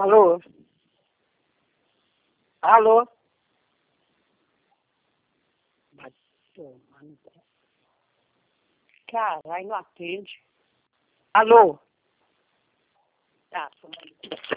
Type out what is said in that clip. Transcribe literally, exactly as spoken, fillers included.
Alô? Alô? Vai tomar no cu. Caralho, não atende. Alô? Tá, tomando cu.